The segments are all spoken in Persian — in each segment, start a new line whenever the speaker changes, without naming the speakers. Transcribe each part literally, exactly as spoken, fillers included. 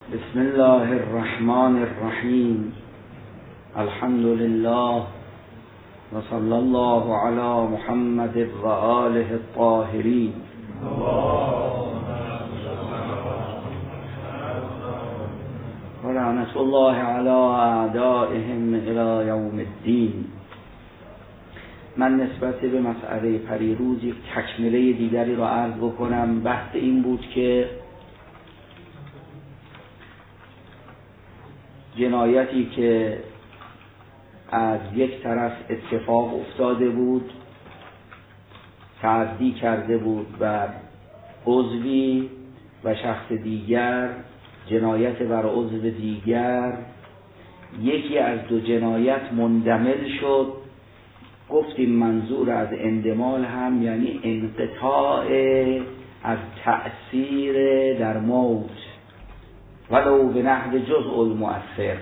بسم الله الرحمن الرحیم. الحمد لله و صلی الله علی محمد و آله الطاهرین. و لعنت الله علی اعدائهم الی یوم الدین. من نسبت به مسئله پریروز یک تکمله دیگری را عرض بکنم. بحث این بود که جنایتی که از یک طرف اتفاق افتاده بود، تعدی کرده بود بر عضوی و شخص دیگر، جنایت بر عضو دیگر، یکی از دو جنایت مندمل شد. گفتیم منظور از اندمال هم یعنی انقطاع از تأثیر در موت ولو به نحو جزء المؤثر،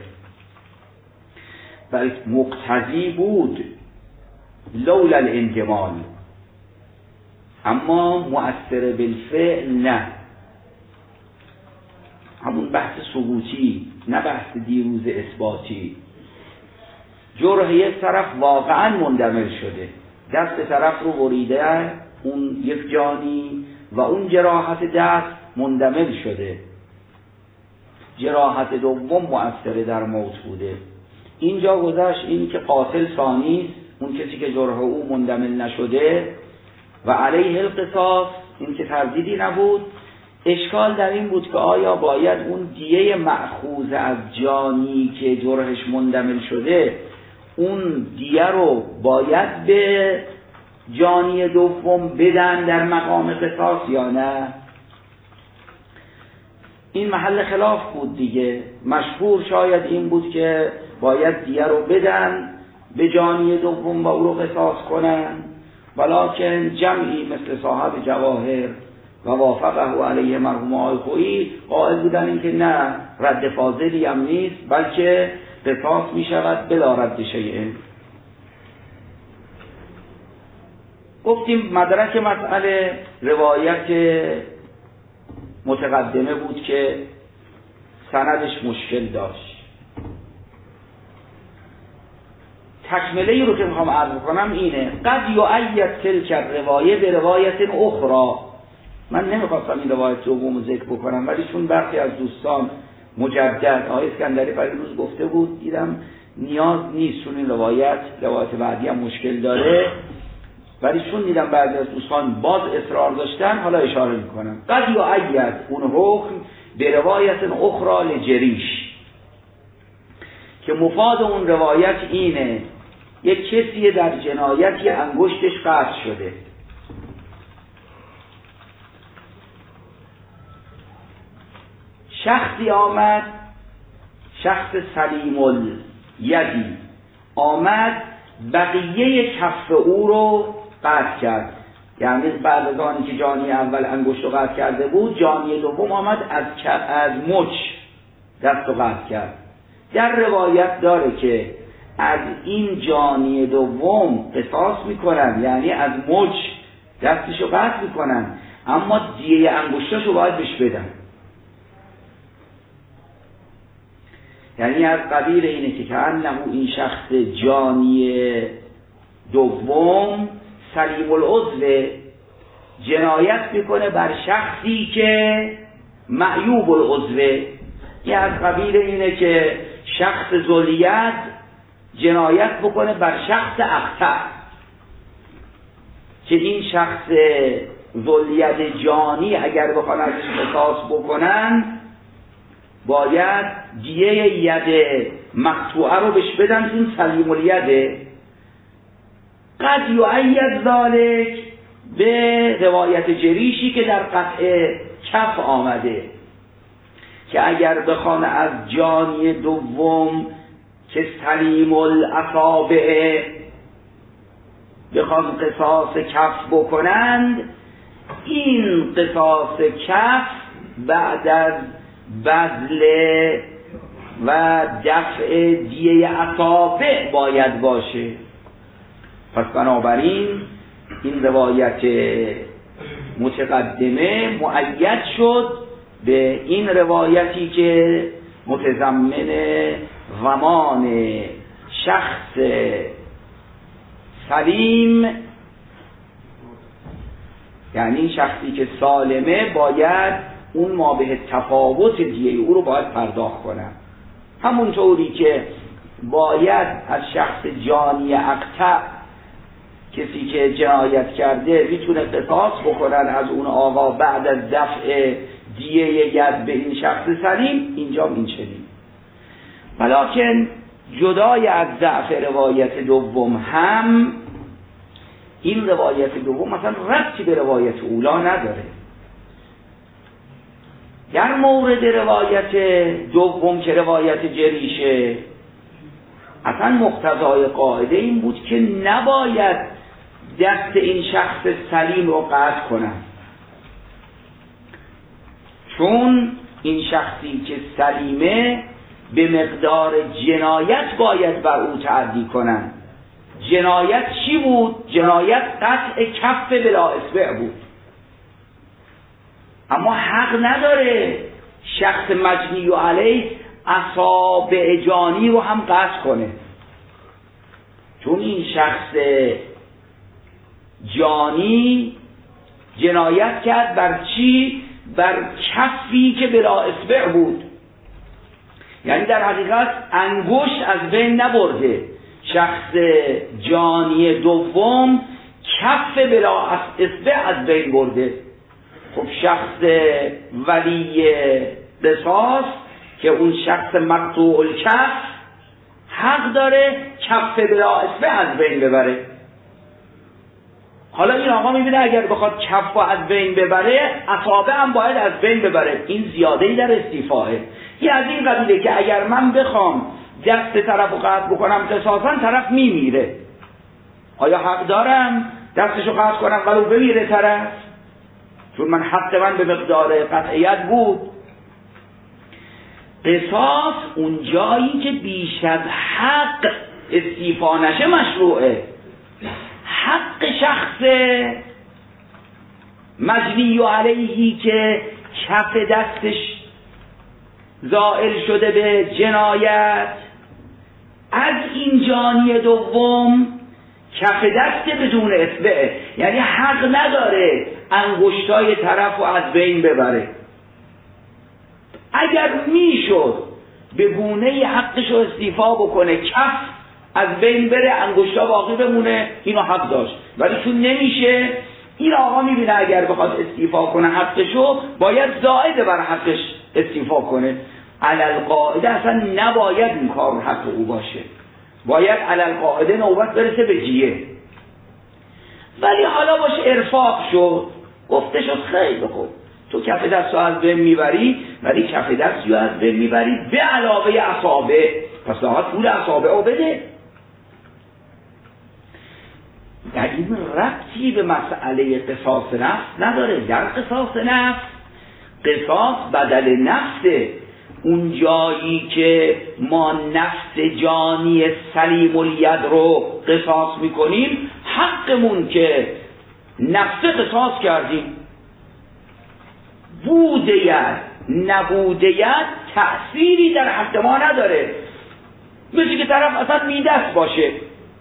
بل مقتضی بود لولا الانجمال، اما مؤثر بالفعل نه. همون بحث ثبوتی، نه بحث دیروز اثباتی. جرح یک طرف واقعا مندمل شده، دست طرف رو بریده اون یک جانی و اون جراحت دست مندمل شده. جراحت دوم مؤثر در موت بوده. اینجا گذشت این که قاتل ثانی است، اون کسی که جرح او مندمل نشده و علیه القصاص، این که تردیدی نبود. اشکال در این بود که آیا باید اون دیه مأخوذ از جانی که جرحش مندمل شده، اون دیه رو باید به جانی دوم بدن در مقام قصاص یا نه؟ این محل خلاف بود دیگه. مشهور شاید این بود که باید دیه رو بدن به جانی دوم و او رو قصاص کنن، ولکن جمعی مثل صاحب جواهر و وافقه علیه مرحوم آقای خویی قائل بودن این که نه، رد فاضلی هم نیست، بلکه قصاص می شود بلا رد شیء. گفتیم مدرک مسئله روایت متقدمه بود که سندش مشکل داشت. تکمله ای رو که میخوام عرض کنم اینه: قد یؤید تلک روایه به روایت اخرى. من نمیخواستم این روایت دوم رو ذکر بکنم، ولی چون برخی از دوستان مجدد آقای اسکندری پریروز گفته بود، دیدم نیاز نیست چون این روایت روایت بعدی هم مشکل داره، ولی چون دیدم بعضی از دوستان باز اصرار داشتن، حالا اشاره میکنم. قد یؤید اون حکم به روایت اخرى لجریش، که مفاد اون روایت اینه: یک کسی در جنایتی انگشتش قطع شده، شخصی آمد، شخص سلیم الیدی آمد بقیه کف او رو قطع کرد. یعنی بعد از آنی که جانی اول انگشت رو قطع کرده بود، جانی دوم آمد از از مچ دست رو قطع کرد. در روایت داره که از این جانی دوم قصاص میکنن، یعنی از مچ دستش رو قطع میکنن، اما دیه انگشتاش رو باید بهش بدن. یعنی از قبیل اینه که کأنه این شخص جانی دوم سلیم العضو جنایت میکنه بر شخصی که معیوب العضو. یه از قبیل اینه که شخص ذوالید جنایت بکنه بر شخص اقطع، که این شخص ذوالید جانی اگر بخوان ازش قصاص بکنن، باید دیه ید مقطوعه رو بهش بدن، این سلیم الیده. قد یؤید ذالک به روایت جریشی که در قطع کف آمده، که اگر بخوان از جانی دوم که سلیم الاصابع بخوان قصاص کف بکنند، این قصاص کف بعد از بذل و دفع دیه اصابع باید باشه. پس بنابراین این روایت متقدمه مؤید شد به این روایتی که متضمن ضمان شخص سلیم، یعنی شخصی که سالمه باید اون ما به تفاوت دیه او رو باید پرداخت کنن، همونطوری که باید از شخص جانی اقطع کسی که جنایت کرده میتونه قصاص بکنن از اون آقا بعد از دفع دیه ید به این شخص سلیم، اینجا این چنین. ولکن جدای از ضعف روایت دوم هم این روایت دوم مثلا ربطی به روایت اولا نداره. در مورد روایت دوم که روایت جریشه، اصلا مقتضای قاعده این بود که نباید دست این شخص سلیم رو قطع کنن، چون این شخصی که سلیمه به مقدار جنایت باید بر او تعدی کنن. جنایت چی بود؟ جنایت قطع کف بلا اصبع بود، اما حق نداره شخص مجنی و علیه اصابع جانی رو هم قطع کنه، چون این شخص جانی جنایت کرد بر چی؟ بر کفی که بلا اصبع بود، یعنی در حقیقت انگشت از بین نبرده. شخص جانی دوم کف بلا اصبع از بین برده. خب شخص ولی قصاص که اون شخص مقطوع الکف حق داره کف بلا اصبع از بین ببره. حالا این آقا میبینه اگر بخواد کف از بین ببره اصابع هم باید از بین ببره، این زیاده‌ای در استیفاءه. یه از این قبیله که اگر من بخوام دست طرف رو قطع بکنم قصاصاً طرف میمیره، آیا حق دارم دستشو قطع کنم ولو بمیره طرف؟ چون من حق من به مقدار قطعیت بود. قصاص اون جایی که بیش از حق استیفا نشه مشروعه. حق شخص مجنی و علیهی که کف دستش زائل شده به جنایت، از این جانی دوم کف دست بدون اصبعه، یعنی حق نداره انگشتای طرف رو از بین ببره. اگر میشد به گونه حقش رو استیفا بکنه کف از بین بره انگشتا باقی بمونه، اینو حق داشت، ولی چون نمیشه این آقا میبینه اگر بخواد استیفا کنه حقشو باید زائد بر حقش استیفا کنه. علل قاعده اصلا نباید این کار حق او باشه، باید علل قاعده نوبت برسه به جیه. ولی حالا باشه ارفاق شد، گفته شد خیلی خوب تو کف دستو از بین میبری ولی کف دستو از بین میبری به علاوه اصابع، پس داخل پول اصابع رو بده. در این ربطی به مسئله قصاص نفس نداره. در قصاص نفس قصاص بدل نفسه. اون جایی که ما نفس جانی سلیم الید رو قصاص میکنیم حقمون که نفس قصاص کردیم. بودیت نبودیت تأثیری در حق ما نداره، مثل که طرف اصلا میدست باشه.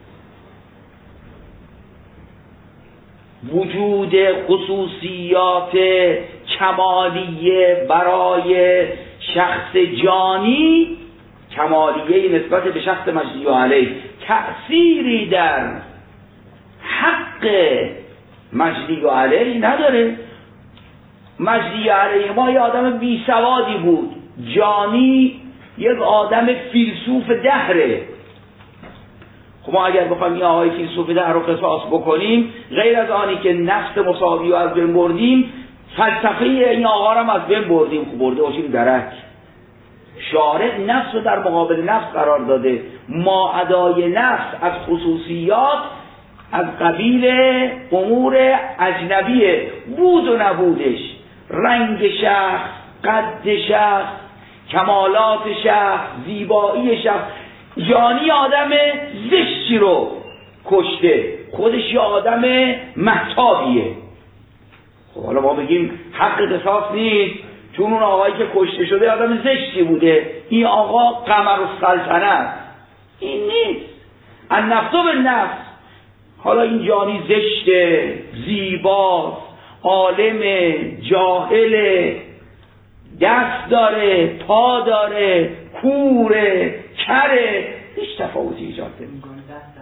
وجود خصوصیات کمالیه برای شخص جانی، کمالیه نسبت به شخص مجنی علیه، تأثیری در حق مجنی علیه نداره. مجنی علیه ما یه آدم بی سوادی بود، جانی یک آدم فیلسوف دهره. خب ما اگر بخوایم این آقای فیلسوف دهر رو قصاص بکنیم، غیر از آنی که نفس مساوی رو از بین بردیم، فلسفه این آقا رو از بین بردیم. خب برده باشیم درک. شارع نفس رو در مقابل نفس قرار داده. ما ادای نفس از خصوصیات از قبیل امور اجنبیه، بود و نبودش، رنگ شخص، قد شخص، کمالات شخص، زیبایی شخص. جانی آدم زشتی رو کشته، خودش یه آدم مهتابیه. خب حالا ما بگیم حق قصاص نیست، چون اون آقایی که کشته شده آدم زشتی بوده، این آقا قمرالسلطنه است. این نیست. النفس بالنفس. حالا این جانی زشته، زیباست، عالم، جاهل، دست داره، پا داره، کوره، کره، هیچ تفاوتی ایجاد نمی‌کنه.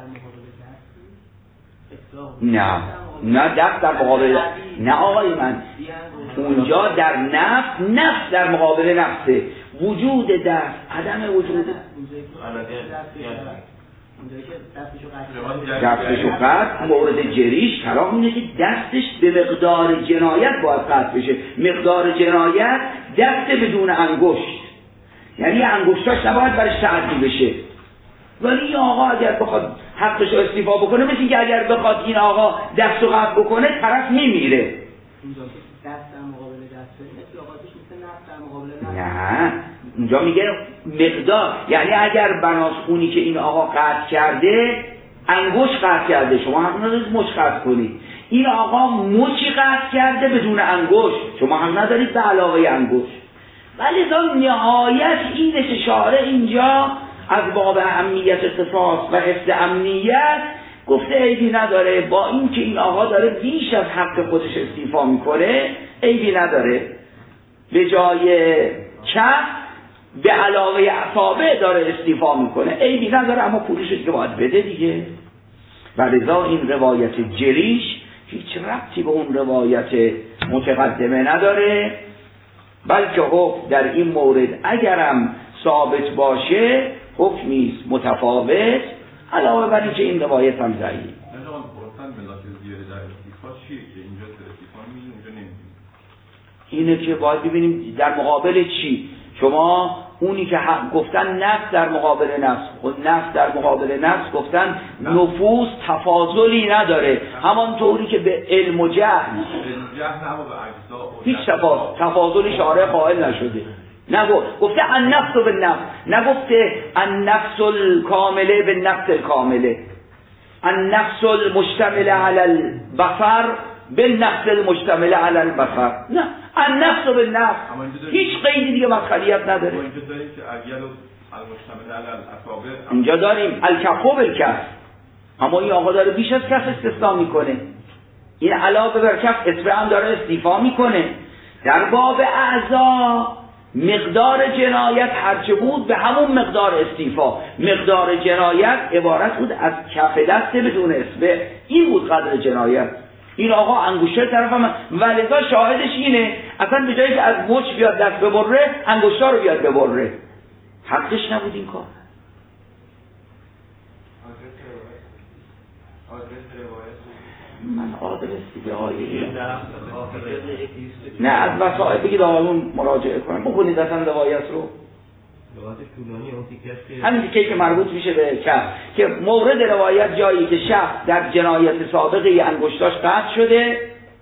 نه نه دست در مقابل، نه آقای من، اونجا در نفس، نفس در مقابل نفسه، وجود دست، عدم وجود دستشو قطع. مورد جریش کلام اینه که دستش به مقدار جنایت باید قطع بشه. مقدار جنایت دست بدون انگشت، یعنی انگشتاش نباید برش تعدی بشه. ولی این آقا اگر بخواد حقش رو استیفا بکنه، مثل اینکه اگر بخواد این آقا دست رو قطع بکنه طرف میمیره.
دست در مقابل دست مثل آقاتش مثل نفس در مقابل نفس.
نه اونجا میگه مقدار، یعنی اگر بناس خونی که این آقا قطع کرده انگشت قطع کرده، شما حق ندارید مچ قطع کنید. این آقا مچی قطع کرده بدون انگشت، شما حق ندارید به علاوه انگشت. ولی تا نهایت اینش اشاره اینجا از باب اهمیت قصاص و حفظ امنیت گفته عیبی نداره، با این که این آقا داره بیش از حق خودش استیفا میکنه عیبی نداره. به جای کف به علاوه اصابع داره استیفا میکنه، عیبی نداره، اما پولش دیگه باید بده دیگه. و لذا این روایت جریش هیچ ربطی به اون روایت متقدمه نداره، بلکه حکم در این مورد اگرم ثابت باشه حکمی است متفاوت، علاوه بر اینکه این روایت هم ضعیف. اینه که باید ببینیم در مقابل چی. شما اونی که حق گفتن نفس در مقابل نفس، خود نفس در مقابل نفس گفتن نفوس تفاضلی نداره، همانطوری که به علم و جهل هیچ تفاضلی شارع قائل نشده. نگو گفته النفس بالنفس، نگفته النفس الکامله بالنفس الکامله، النفس المشتمل علی البصر بالنفس المشتمل علی البصر، نه النفس بالنفس، هیچ قیدی دیگه مسخریت نداره. اینجا داریم الکف بالکف، اما این آقا داره بیش از کف استثناء میکنه، این علاوه بر کف اصبع هم داره استیفا میکنه. در باب اعضا مقدار جنایت هرچه بود به همون مقدار استیفا، مقدار جنایت عبارت بود از کف دست بدون اصبع، این بود قدر جنایت. این آقا انگشتر طرف هم ولذا شاهدش اینه، اصلا به جایی که از مچ بیاد دست ببره انگشتر رو بیاد ببره، حقش نبود این کار. من آدرس دیگه آیه نه از وسائل بگید آقایون مراجعه کنم، بخونید اصلا روایت رو، همین دیگه که مربوط میشه به کف، که مورد روایت جایی که شخص در جنایت سابقه انگشتاش قطع شده،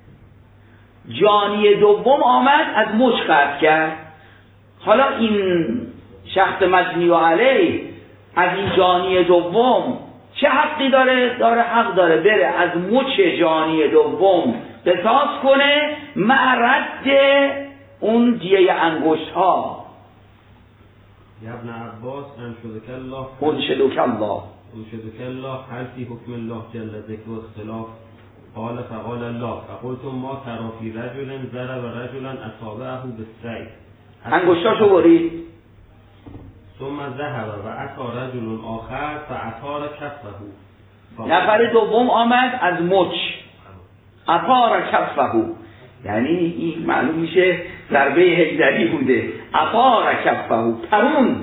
جانی دوم آمد از مچ قطع کرد. حالا این شخص مجنی و علیه از این جانی دوم چه حقی داره؟ داره حق داره بره از مچ جانی دوم قصاص کنه مع رد اون دیه انگشت ها.
ابن عباس انشدک الله
انشدک الله
انشدک الله هل فی حکم الله جل ذکر و اختلاف قال فقال الله فقلتم ما ترى فی رجل ضرب رجلا اصابعه بالسیف
انگشتاشو برید
ثم ذهب و اتى رجل آخر فاطار کفه.
نفر دوم آمد از مچ اطار کفه، یعنی این معلوم میشه ضربه حیدری بوده. اطار کفه پرون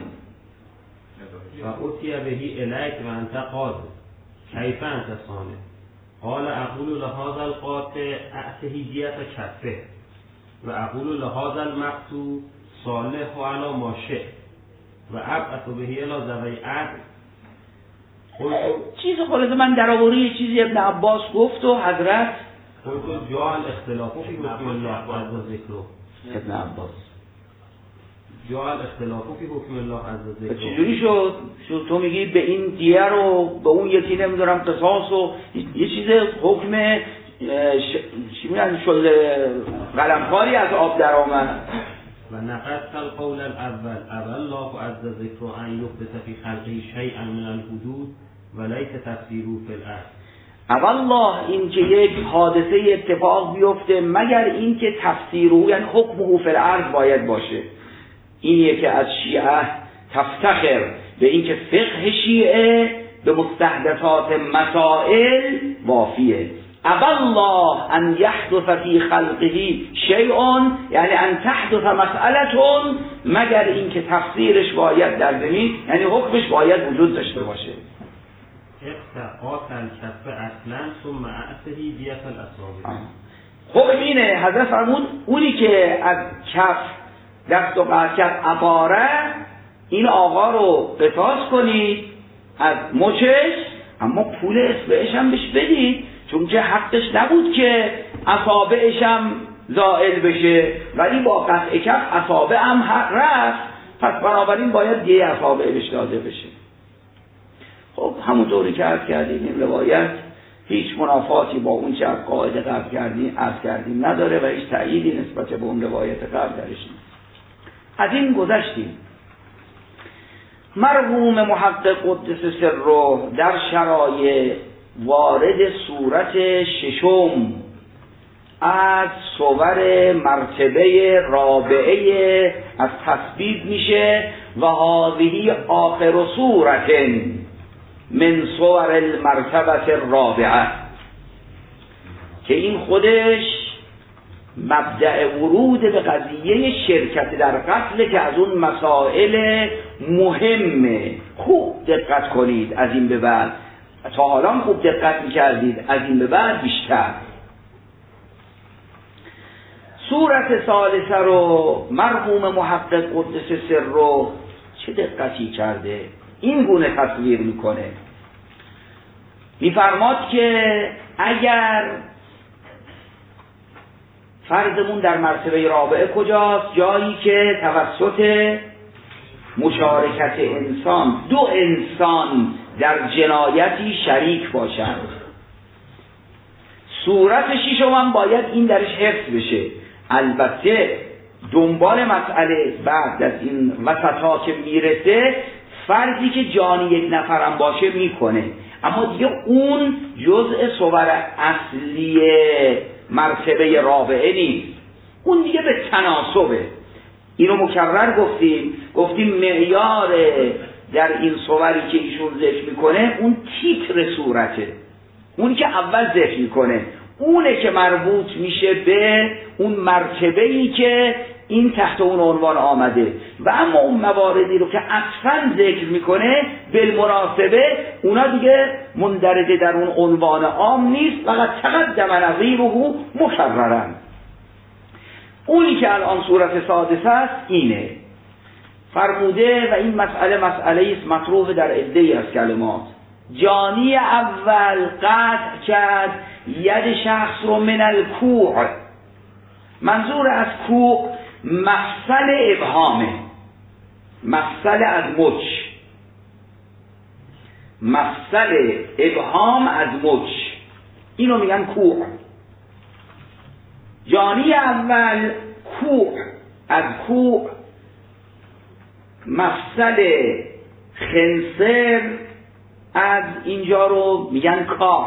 و اتی بهی الیک و انت قاضی کیف انت صانع قال اقول لهذا القاطع اعطه دیت کفه و اقول لهذا المقطوع صالح و علی ما شئ و ابعث بهی الی ذوی عدل.
چیز خلاصه من در آوری چیزی ابن عباس گفت و حضرت
قلت جاء الاختلاف فی حکم الله عز ذکره.
ابن عباس
جاء الاختلاف فی حکم الله عز ذکره.
چجوری شد؟ شد تو میگی به این دیه رو به اون یکی نمیدونم قصاص و یه چیز حکم ش... چی میگن شده قلمکاری از آب در آمد.
و نقضت القول الاول ابى الله عز ذکره ان یحدث فی خلقه شیئا من الحدود ولیس تفسیره فی الارض.
اولله این که یک حادثه اتفاق بیفته مگر این که تفسیره یعنی حکمه فی الارض باید باشه. اینیه که از شیعه تفتخر به این که فقه شیعه به مستحدثات مسائل وافیه. اولله ان یحدث فی خلقه شیء یعنی ان تحدث مسئله مگر این که تفسیرش باید در زمین یعنی حکمش باید وجود داشته باشه.
اقتقاط الکف اصلا ثم اعته دیت الاصابع.
حکم اینه حضرت فرمود اونی که از کف دست و قطع کرد عباره این آقا رو قصاص کنید از مچش، اما پول اصبعش هم بهش بدید چون که حقش نبود که اصابعش هم زائل بشه، ولی با قطع کف اصابع هم رفت، پس بنابراین باید یه اصابع بهش داده بشه. خب همونطوری که عرض کردیم این روایت هیچ منافاتی با اون چه از قاعده قبل کردیم عرض کردیم نداره و هیچ تأییدی نسبت به اون روایت قبل درش نیست. از این گذشتیم. مرحوم محقق قدس سره در شرایع وارد صورت ششم از صور مرتبه رابعه از تثبیت میشه و هذه آخر صورت من صور المرتبه الرابعه، که این خودش مبدأ ورود به قضیه شرکت در قتل که از اون مسائل مهمه. خوب دقت کنید از این به بعد، تا حالا خوب دقت میکردید، از این به بعد بیشتر. صورت ثالثه رو مرحوم محقق قدس سره چه دقتی کرده، این گونه تصویر میکنه. میفرماد که اگر فرضمون در مرتبه رابعه کجاست؟ جایی که توسط مشارکت انسان دو انسان در جنایتی شریک باشند. صورت ششم هم باید این درش حفظ بشه. البته دنبال مسئله بعد از این وسطا که میرسه فرضی که جان یک نفرم باشه میکنه، اما دیگه اون جزء صور اصلی مرتبه رابعه نیست، اون دیگه به تناسبه. اینو مکرر گفتیم گفتیم معیار در این صوری که ایشون ذکر میکنه اون تیتر صورته، اونی که اول ذکر میکنه اونه که مربوط میشه به اون مرتبه‌ای که این تحت اون عنوان آمده، و اما اون مواردی رو که اصلا ذکر میکنه بالمناسبه اونا دیگه مندرجه در اون عنوان عام نیست، فقط تقدم نظیره مکررن. اونی که الان صورت سادسه است اینه فرموده، و این مسئله مسئله است مطروح در عده‌ای از کلمات. جانی اول قطع کرد ید شخص رو من الکوع. منظور از کوع مفصل ابهامه، مفصل از مچ، مفصل ابهام از مچ، اینو میگن کوع. جانی اول کوع، از کوع مفصل خنصر از اینجا رو میگن کاع،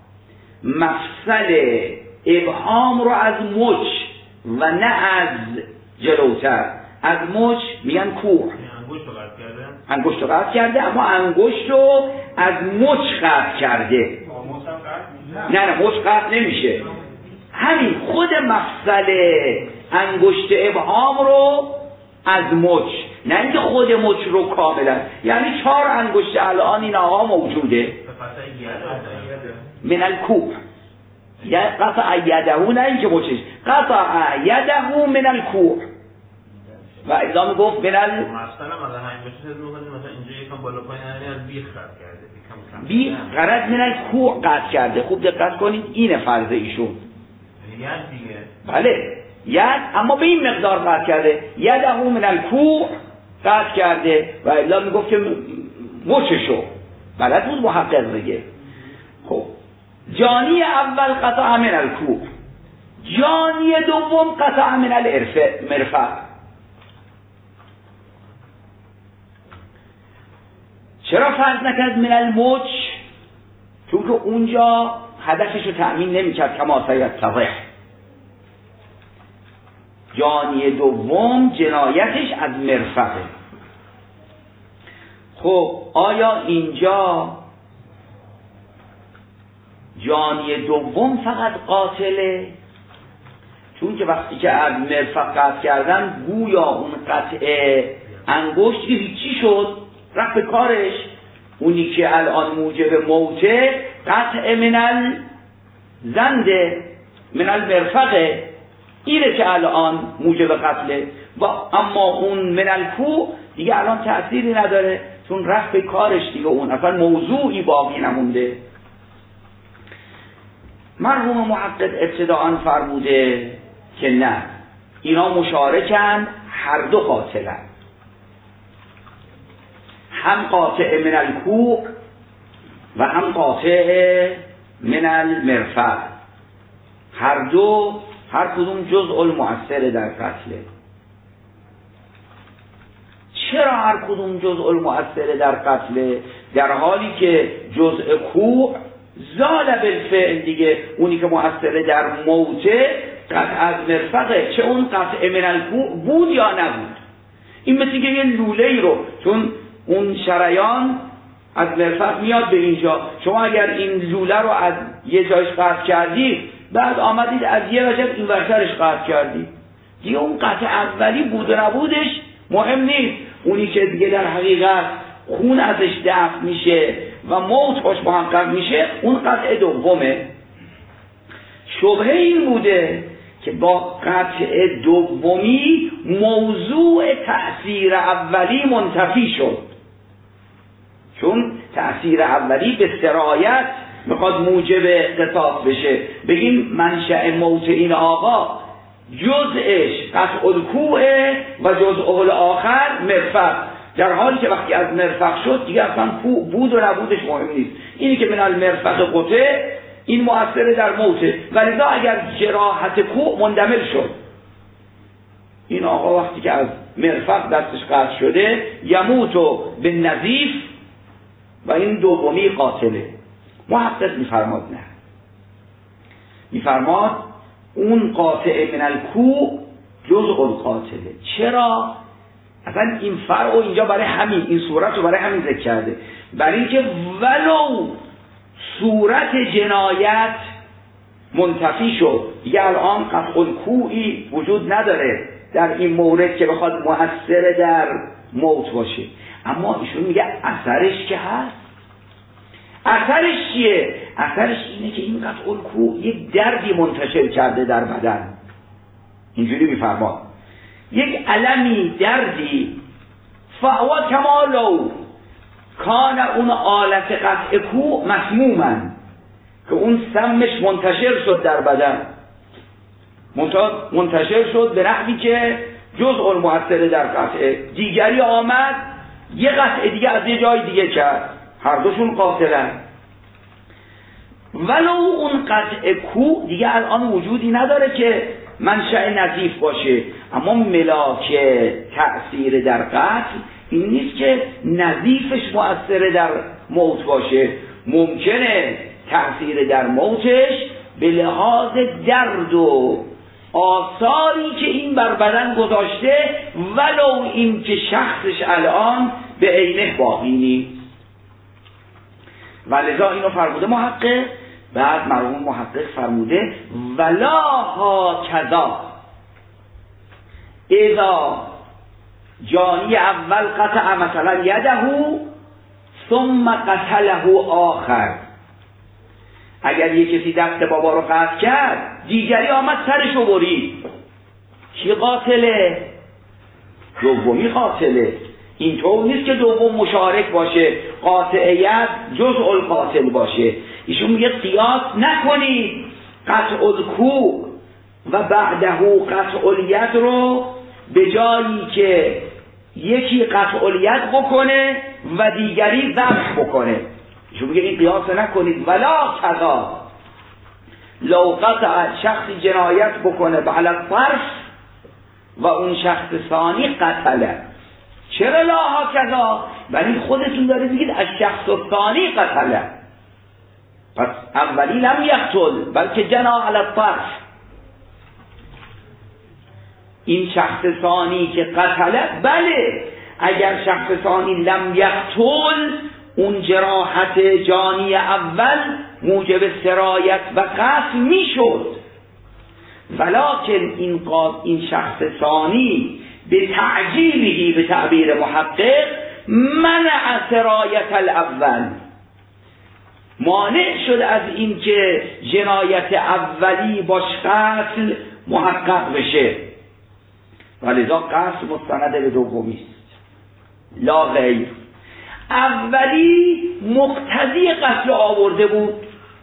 مفصل ابهام رو از مچ و نه از جلوتر، از مچ میگن کوع.
انگشت رو قطع کرده؟
انگشت رو قطع کرده، اما انگشت رو از مچ قطع کرده. نه نه مچ قطع نمیشه، همین خود مفصل انگشت ابهام رو از مچ، نه اینکه خود مچ رو کاملا، یعنی چهار انگشت الان این آقا موجوده من الکوع، یا قطع یده، نه اینکه مچش، قطع یده من الکوع. و ادامه گفت من ال
مثلا مثلا انگشت رو مثلا اینجا یکم بالا پایین از بیخ قطع کرده،
بیخ غرض من الکوع قطع کرده. خوب دقت کنید اینه فرض ایشون،
ید دیگه،
بله ید، اما به این مقدار قطع کرده، یده من الکوع قطع کرده، و الا میگفت که مچشو بلد بود محقق بگه. خب جانی اول قطع من الکوع، جانی دوم قطع من المرفق. چرا فرض نکرد من الموج؟ چون که اونجا هدفش رو تأمین نمی‌کرد کما سیتضح. جانی دوم جنایتش از مرفقه. خب آیا اینجا جانی دوم فقط قاتله؟ چون که وقتی که از مرفق قطع کردن گویا اون قطع انگشت که هیچی شد، رفت به کارش. اونی که الان موجب موته قطع من الزنده من المرفقه، اینه که الان موجب قتله. و اما اون من الکو دیگه الان تأثیری نداره، چون رفت به کارش دیگه، اون اصلا موضوعی باقی نمونده. مرحوم محقق ابتداءً فرموده که نه، اینا مشارکن، هر دو قاتلن، هم قاطع من الکوع و هم قاطع من المرفق. هر دو، هر کدوم جزء المؤثر در قتله. چرا هر کدوم جزء المؤثر در قتله؟ در حالی که جزء کوع زال بالفعل دیگه، اونی که مؤثر در موته قطع از مرفقه، چه اون قطع من الکوع بود یا نبود. این مثل که یه لوله ای رو، چون اون شریان از مرفق میاد به اینجا، شما اگر این لوله رو از یه جایش قطع کردید، بعد آمدید از یه وجه این ورترش قطع کردید، دیگه اون قطع اولی بود و نبودش مهم نیست. اونی که دیگه در حقیقت خون ازش دفع میشه و موت باش محقق میشه، اون قطع دومه. شبهه این بوده که با قطع دومی موضوع تأثیر اولی منتفی شد، چون تأثیر اولی به سرایت میخواد موجب قصاص بشه. بگیم منشأ موت این آقا جزءش قطع الکوع و جزء الاخر مرفق، در حالی که وقتی از مرفق شد دیگه اصلا کوع بود و نبودش مهم نیست. اینی که من المرفق قطع، این مؤثر در موته، ولذا اگر جراحت کوع مندمل شد، این آقا وقتی که از مرفق دستش قطع شده یموتو به نزیف و این دومی قاتله. محقق میفرماد نه، میفرماد اون قاطع من الکوع جزء القاتله. چرا؟ اصلا این فرع اینجا برای همین، این صورت رو برای همین ذکر کرده، برای اینکه ولو صورت جنایت منتفی شد، دیگه الان قطع الکوعی وجود نداره در این مورد که بخواد مؤثر در موت باشه. اما ایشون میگه اثرش که هست. اثرش چیه؟ اثرش اینه که این قطع الکوع یک دردی منتشر کرده در بدن. اینجوری میفرماد یک علمی، دردی، فهو کما لو کان اون آلت قطع کوع مسمومن، که اون سمش منتشر شد در بدن، منتشر شد به نحوی که جزء المؤثر در قطع دیگری آمد یه قطع دیگه از یه جای دیگه کرد، هر دوشون قاتلن. ولو اون قطع کوع دیگه الان وجودی نداره که منشأ نزیف باشه، اما ملاک تأثیر در قتل این نیست که نزیفش مؤثر در موت باشه. ممکنه تأثیر در موتش به لحاظ درد و آثاری که این بر بدن گذاشته، ولو این که شخصش الان به عینه باقی نیست. ولذا اینو فرموده محقق. بعد مرحوم محقق فرموده ولا ها کذا اذا جانی اول قطع مثلا یده ثم قتله آخر. اگر یک کسی دست بابا رو قطع کرد، دیگری آمد سرشو برید، کی قاتله؟ دومی قاتله. اینطور نیست که دوم مشارک باشه، قاطعیت جزء القاتل باشه. ایشون میگه قیاس نکنید قطع الکوع و بعده قطع الید رو به جایی که یکی قطع الید بکنه و دیگری ذبح بکنه. ایشون میگه این قیاس نکنید. ولا کذا لو قطع شخصی جنایت بکنه به علی الطرف و اون شخص ثانی قتله، چرا لا هکذا؟ ولی خودتون دارید میگید از شخص ثانی قتله، پس اولی لم یقتل بلکه جنا علی الطرف. این شخص ثانی که قتله، بله اگر شخص ثانی لم یقتل، اون جراحت جانی اول موجب سرایت و قتل میشد، ولکن این قاض این شخص ثانی به تعجیلی به تعبیر محقق منع سرایت الاول، مانع شد از این که جنایت اولی باش قتل محقق بشه، ولذا قتل مستند به دومی است لا غیر. اولی مقتضی قتل آورده بود،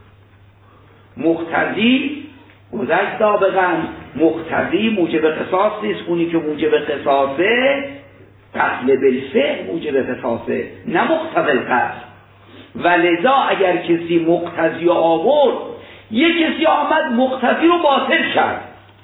مقتضی گذشت سابقا، مقتضی موجب قصاص نیست، اونی که موجب قصاصه قتل بالفعل موجب قصاصه نه مقتضی القتل. ولذا اگر کسی مقتضی آورد، یک کسی آمد مقتضی رو باطل کرد،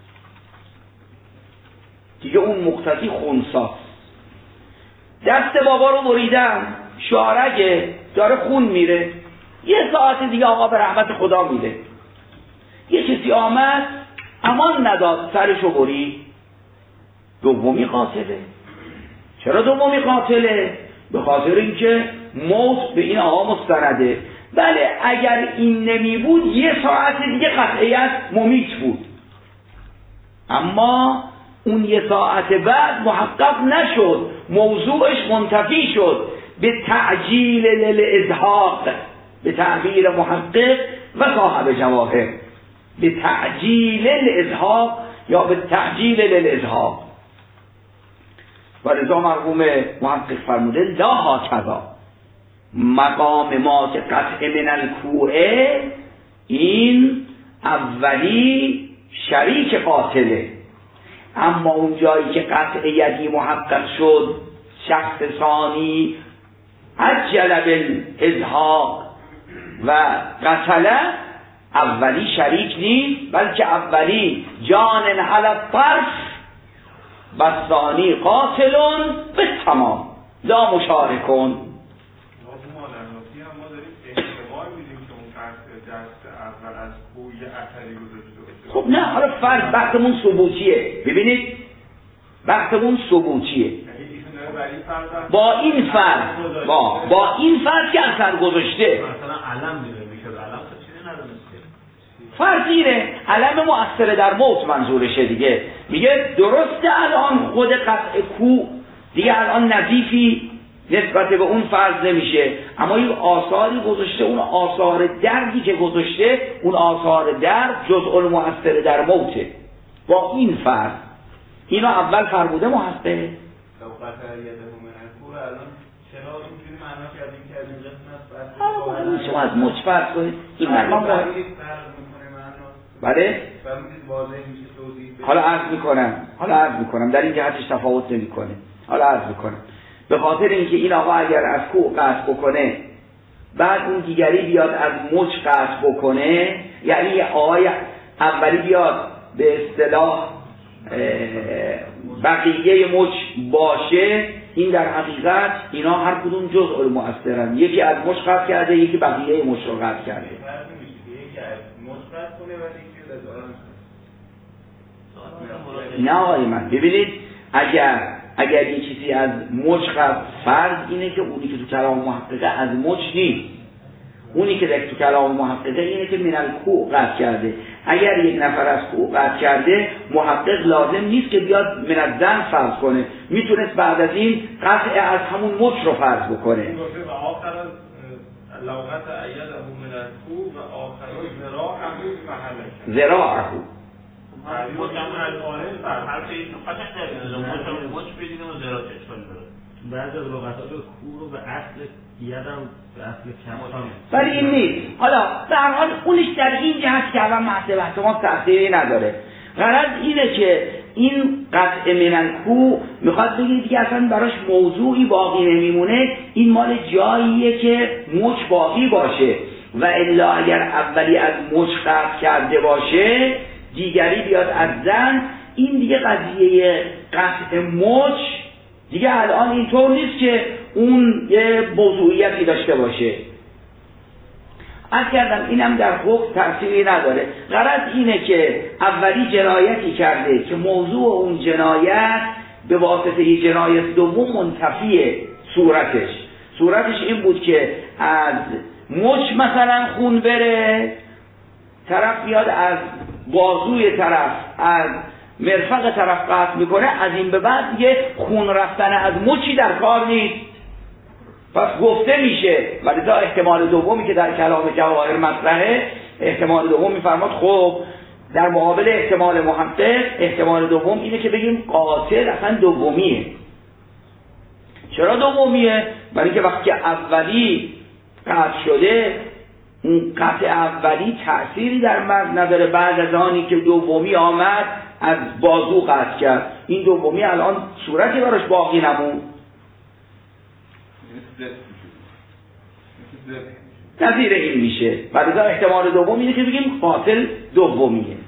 دیگه اون مقتضی خنثاست. دست بابا رو بریدم، شارگه داره خون میره، یه ساعت دیگه آقا به رحمت خدا میره، یه کسی آمد امان نداد سرشو برید، دومی قاتله. چرا دومی قاتله؟ به خاطر اینکه موت به این آقا مستنده. بله اگر این نمی بود یه ساعت دیگه قطعیت ممیت بود، اما اون یه ساعت بعد محقق نشد، موضوعش منتفی شد به تعجیل للازهاق، به تعبیر محقق و صاحب جواهر، به تعجیل للازهاق یا به تعجیل للازهاق. و رضا مرحوم محقق فرموده لا هکذا، مقام ما که قطع من الکوعه، این اولی شریک قاتله، اما اون جایی که قطع یدی محقق شد شخص ثانی عجل بالازهاق و قتله، اولی شریک نیست بلکه اولی جان علی الطرف و ثانی قاتلون به تمام لا مشارکون. خب نه حالا فرض بحثمون ثبوتیه، ببینید بحثمون ثبوتیه، با این فرض با با این فرض که اثر گذاشته
مثلا علم دیده میشه، علم چیزی ندونسته،
فرض اینه علم مؤثر در موت منظورشه دیگه. میگه درسته الان خود قطع کو دیگه الان نظیفی نسبت به اون فرض نمیشه، اما این آثاری گذاشته، اون آثار دردی که گذاشته، اون آثار درد جزء المؤثر در موته. با این فرض اینو اول فرموده محقق. شما از مچ فرض کنید این مرمان باید بله؟ حالا عرض میکنم حالا عرض میکنم در این جهتش تفاوت نمیکنه. حالا عرض میکنم به خاطر اینکه این آقا اگر از کوه قطع بکنه بعد اون دیگری بیاد از مچ قطع بکنه، یعنی آقای اولی بیاد به اصطلاح بقیه مچ باشه، این در حقیقت اینا هر کدوم جزء المؤثرن، یکی از مچ قطع کرده یکی بقیه مچ رو قطع کرده. نه آقای من ببینید اگر اگر یه چیزی از مچ قطع، فرض اینه که اونی که تو کلام محققه از مچ نیست، اونی که در تو کلام محققه اینه که من الکوع قطع کرده. اگر یک نفر از کوع قطع کرده محقق لازم نیست که بیاد من الزن فرض کنه، میتونست بعد از این قطع از همون مچ رو فرض بکنه. ذراعه
بعض از لغت‌ها به کو رو به اصل یدم به اصل کم،
ولی این نیست. حالا در حال اونش در این جهت که الان محض بحث ما تأثیری نداره. غرض اینه که این قطع من الکو میخواد بگید که اصلا براش موضوعی باقی نمیمونه، این مال جاییه که مچ باقی باشه، و الا اگر اولی از مچ قطع کرده باشه دیگری بیاد از زن، این دیگه قضیه قطع مچ دیگه الان اینطور نیست که اون یه موضوعیتی داشته باشه. از کردم اینم در حکم تأثیری نداره. غرض اینه که اولی جنایتی کرده که موضوع اون جنایت به واسطه جنایت دوم منتفیه صورتش. صورتش این بود که از مچ مثلا خون بره، طرف بیاد از بازوی طرف از مرفق طرف قطع میکنه، از این به بعد دیگه خون رفتن از مچی در کار نیست، پس گفته میشه. ولی دا احتمال دومی که در کلام جواهر مطرحه، احتمال دوم میفرماد خب در مقابل احتمال محقق، احتمال دوم اینه که بگیم قاتل اصلا دومیه. چرا دومیه؟ برای که وقتی اولی قطع شده، اون قطع اولی تأثیری در مرد نداره، بعد از آنی که دومی آمد از بازو قطع کرد، این دومی الان صورتی براش باقی نمون. نظیر این میشه. بعد از احتمال دوم اینه که بگیم قاتل دومیه.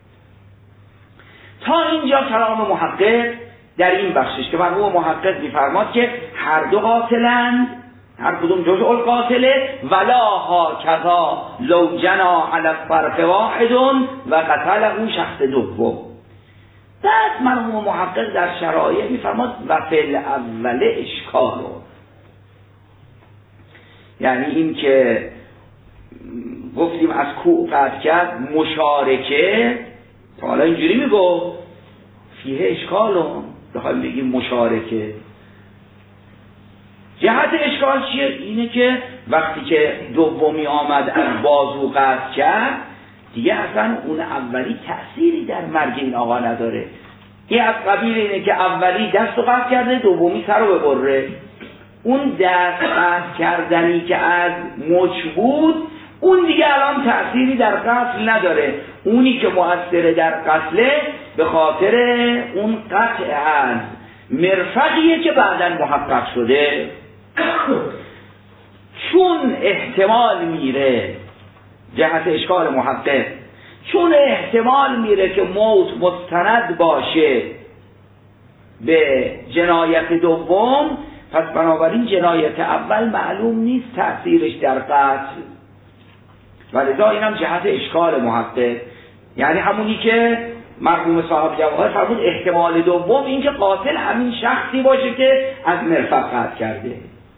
تا اینجا کلام محقق در این بخشش که مرحوم محقق میفرماد که هر دو قاتلند، هر کدوم جزء القاتله، ولا هاکذا لو جنا علی الطرف واحد و قتله اون شخص دوم. بعد مرحوم محقق در شرایع میفرماد و فعل اول اشکالو، یعنی این که گفتیم از کوع قطع کرد مشارکه، تا حالا اینجوری میگو فیه اشکالو، بخوایم بگیم مشارکه. جهت اشکال چیه؟ اینه که وقتی که دومی آمد از بازو قطع کرد، دیگه اصلا اون اولی تأثیری در مرگ این آقا نداره. این از قبیل اینه که اولی دست رو قطع کرده، دومی سر رو ببره. اون دست قطع کردنی که از مچ بود، اون دیگه الان تأثیری در قتل نداره. اونی که مؤثر در قتله به خاطر اون قطع از مرفقیه که بعداً محقق شده. چون احتمال میره، جهت اشکال محقق، چون احتمال میره که موت مستند باشه به جنایت دوم، پس بنابراین جنایت اول معلوم نیست تأثیرش در قتل، ولذا اینم جهت اشکال محقق. یعنی همونی که مرحوم صاحب جواهر فرمود احتمال دوم این که قاتل همین شخصی باشه که از مرفق قطع کرده.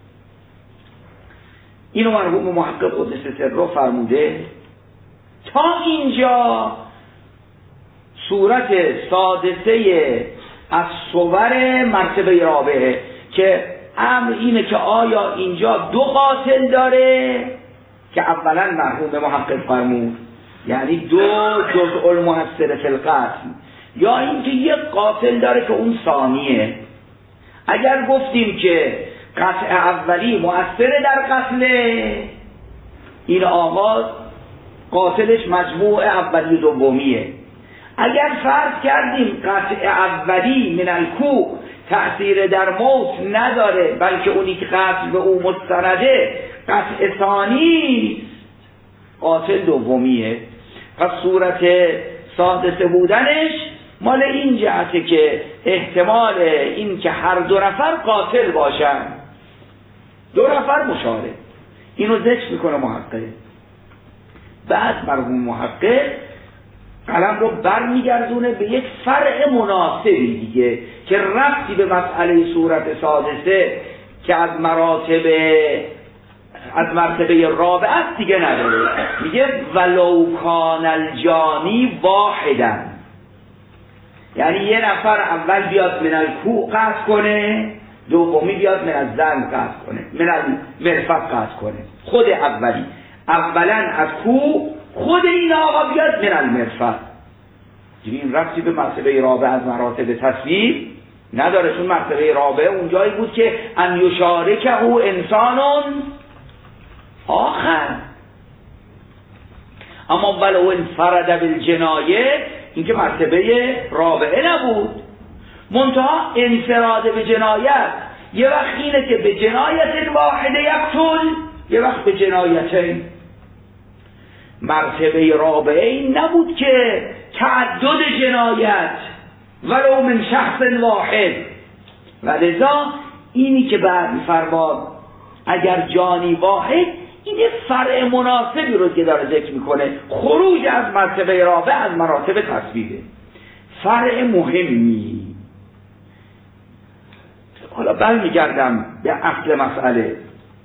اینو مرحوم محقق قدس سره فرموده. تا اینجا صورت سادسه از صور مرتبه رابعه که امر اینه که آیا اینجا دو قاتل داره که اولا مرحوم محقق فرمود، یعنی دو جزء المؤثر فی القتل، یا اینکه یک قاتل داره که اون ثانیه. اگر گفتیم که قطع اولی مؤثر در قتل این آغاز، قاتلش مجموع اولی و دومیه. اگر فرض کردیم قطع اولی من الکوع تأثیر در موت نداره، بلکه اونی که قتل به او مستنده قطع ثانی، قاتل دومیه. پس صورت سادسه بودنش مال این جهته که احتمال این که هر دو نفر قاتل باشن، دو نفر مشارک. اینو ذکر میکنه محقق. بعد مرحوم محقق قلم رو بر میگردونه به یک فرع مناسبی دیگه که ربطی به مسئله صورت سادسه که از مراتب از مرتبه رابعه است دیگه نداره. میگه ولو کان الجانی واحدا، یعنی یه نفر اول بیاد من الکوع قطع کنه، دومی بیاد من الزن قطع کنه، من المرفق قطع کنه. خود اولی اولا از کوع، خود این آقا بیاد من المرفق. این ربطی به مرتبه رابعه از مراتب تصویر نداره، چون مرتبه رابعه اونجایی بود که ان یشارکه او انسانون آخر. اما ولو انفرد بالجنایه این که مرتبه رابعه نبود. منتها انفراد به جنایت یه وقت اینه که به جنایت واحده یقتل، یه وقت به جنایتین. مرتبه رابعه این نبود که تعدد جنایت ولو من شخص واحد، و لذا اینی که بعد می‌فرماد اگر جانی واحد، این فرع مناسبی رو که داره ذکر میکنه، خروج از مرتبه رابع از مراتب تصویبه، فرع مهمی. حالا برمیگردم به اصل مسئله،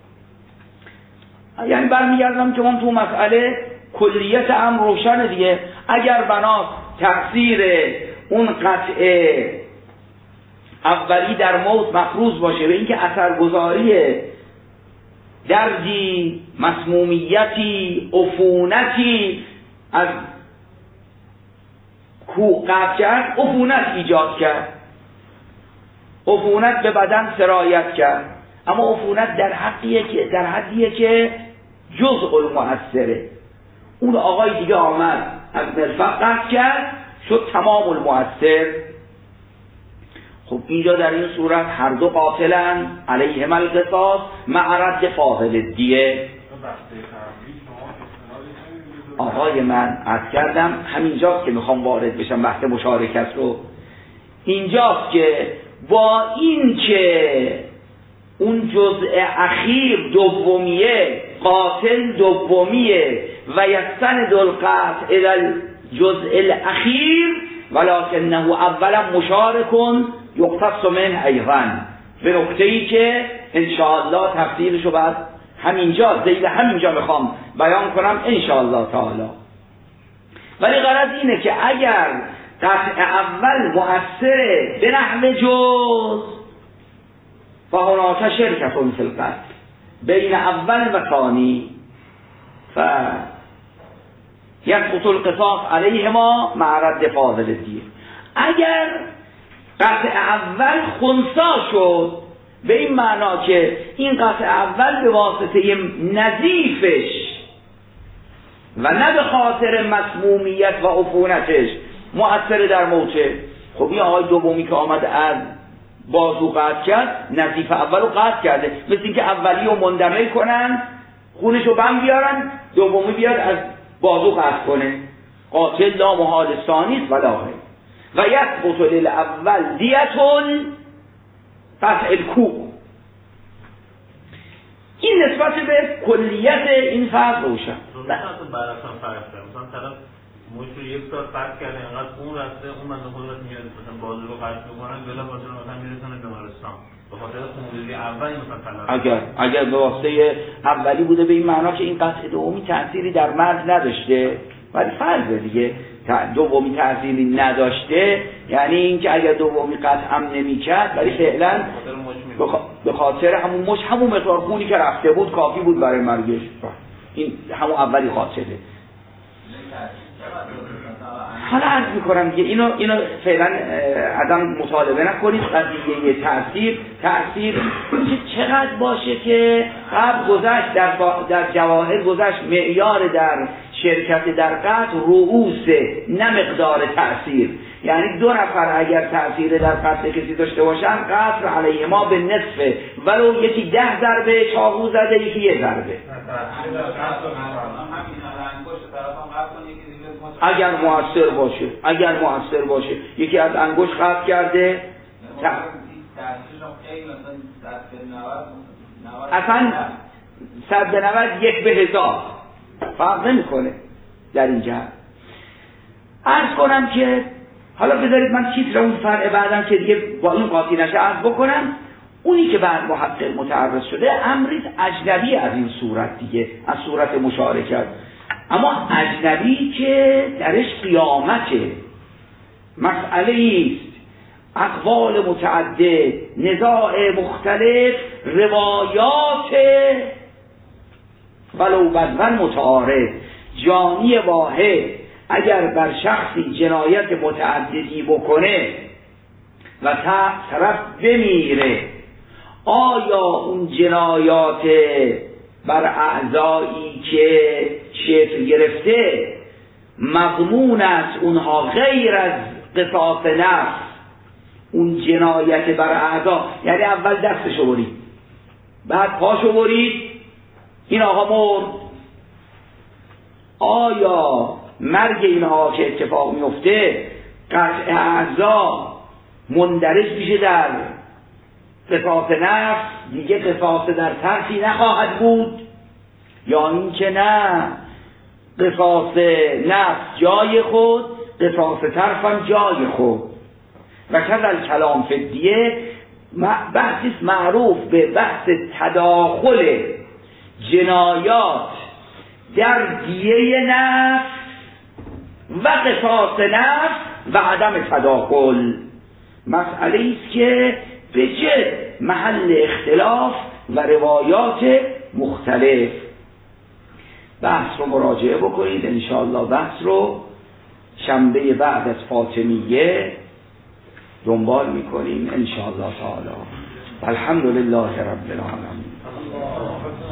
یعنی برمیگردم که من تو مسئله کلیت امر روشنه دیگه. اگر بنا تأثیر اون قطع اولی در موت مفروض باشه به اینکه اثرگذاری دردی، مسمومیتی، عفونتی از کو قطع کرد، عفونت ایجاد کرد، عفونت به بدن سرایت کرد، اما عفونت در حدیه که در حدیه که جزء المؤثره. اون آقای دیگه آمد از مرفق قطع کرد، شد تمام المؤثر. خب اینجا در این صورت هر دو قاتلن، علیهم القصاص مع رد فاعل الدیه. آقای من عرض کردم همینجاست که میخوام وارد بشم بحث مشارکت رو. اینجاست که با این که اون جزء اخیر دومیه، قاتل دومیه و یستند القطع الی الجزء الاخیر، ولکنه اولا مشارکن یقتص من ایضا، به نکته‌ای که انشاءالله تفصیلشو بعد همینجا زیل همینجا میخوام بیان کنم انشاءالله تعالی. ولی غرض اینه که اگر قطع اول مؤثره به نحو جز، فهناک شرکت فی القطع بین اول و ثانی، ف یسقط القصاص علیهما مع رد فاضل الدیه. اگر قطع اول خنثی شد به این معنا که این قطع اول به واسطه نظیفش و نه به خاطر مسمومیت و عفونتش مؤثر در موته، خب این آقای دومی که آمد از بازو قطع کرد، نظیف اول رو قطع کرده، مثل اینکه اولی رو مندمج کنن، خونش رو بم بیارن، دومی بیاد از بازو قطع کنه. قاتل لا محال ثانیست ولا غیر. و یثبت للاول دیتون قطع الکوع. این نسبت به کلیت این فرق روشن.
مثلا براشون فرق کرد، مثلا طرف موش رو یک ساعت فرق کرده، اینقدر اون رفته، اون من خودت میاد مثلا بازو رو قطع میکنن، بلا بازو رو مثلا میرسونه بیمارستان به خاطر خونریزی اولی مثلا. اگر
اگر به واسطه اولی بوده به این معنا که این قطع دومی تأثیری در مرد نداشته، ولی فرضه دیگه دومی تأثیری نداشته، یعنی اینکه اگر دومی قطع هم نمی‌کرد ولی فعلا به خاطر همون مش همون مقدار خونی که رفته بود کافی بود برای مرگش، این همون اولی خاطره. حالا عرض میکنم که اینو اینو فعلا ازم مطالبه نکنید. قضیه تأثیر تأثیر چقدر باشه که قبل گذشت در در جواهر گذشت معیار در شرکت در قطع رؤوسه نه مقدار تأثیر. یعنی دو نفر اگر تأثیر در قتل کسی داشته باشن قتل علیه ما به نصفه، ولو یکی ده ضربه چاقو زده یکی یه ضربه. اگر مؤثر باشه اگر مؤثر باشه یکی از انگشت قطع کرده اصلا صد به نود یک به هزار فرق نمیکنه در این جهت. عرض کنم که حالا بذارید من تیتر اون فرع بعدم که دیگه با این قاطی نشه عرض بکنم. اونی که بعد محقق متعرض شده امریز اجنبی از این صورت دیگه، از صورت مشارکت، اما اجنبی که درش قیامته، مسئله است، اقوال متعدد، نزاع مختلف، روایات ولو بدون متعارض. جانی واحد اگر بر شخصی جنایت متعددی بکنه و طرف بمیره، آیا اون جنایات بر اعضایی که شکل گرفته مضمون است اونها غیر از قصاص نفس، اون جنایت بر اعضا، یعنی اول دستشو برید بعد پاشو برید این آقا مرد، آیا مرگ اینها که اتفاق میفته قطع اعضا مندرج میشه در قصاص نفس دیگه قصاص در طرفی نخواهد بود، یا اینکه نه قصاص نفس جای خود، قصاص طرفم جای خود. و کذل کلام فی الدیه بحثی معروف به بحث تداخل جنایات در دیه نفس و قصاص نفس و عدم تداخل. مسئله ایست که به جد محل اختلاف و روایات مختلف. بحث رو مراجعه بکنید انشاءالله. بحث رو شنبه بعد از فاطمیه دنبال میکنیم انشاءالله تعالی. الحمدلله رب العالمین.